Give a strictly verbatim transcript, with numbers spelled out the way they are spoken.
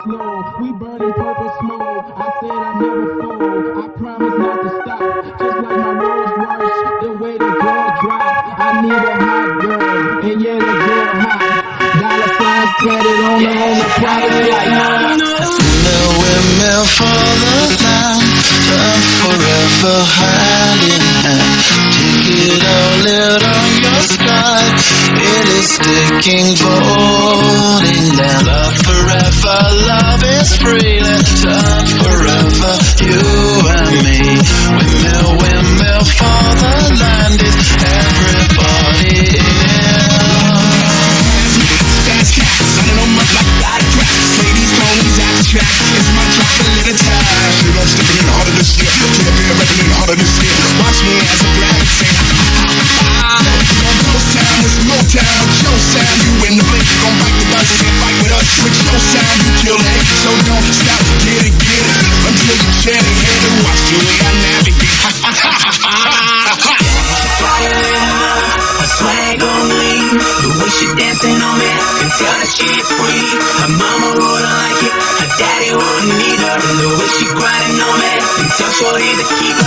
slow. We burning purple smoke. I said I never fold. I promise not to stop. Just like my Rolls Royce, the way the girl drop. I need a hot girl, and yeah, the girl hot. Dollar signs credit on the on the private line. Windmill, windmill for the line, love forever hand in hand. Take it all out on your stride. It is sticking, falling down. Love forever, love is free. Let's love forever, you and me. Windmill, windmill for the land is everybody in. Fast cats, running on my block, lot of cracks. Ladies, ponies, out the track. It's my drop a little time. Shit, I'm stepping in harder this year. To the beer, rapping in harder this year. Watch me as a brag say, ghost town, it's Motown. Show sound, you in the blink. Gon' bite the bus and fight with us. With your sound, you kill it. So don't stop, get it, get it. Until you chat and head and watch the way I navigate. Fire in her, her swag on me. The way she dancing on me, I can tell that she ain't free. Her mama wouldn't like it, her daddy wouldn't need her. And the way she grinding on me, can tell shorty to keep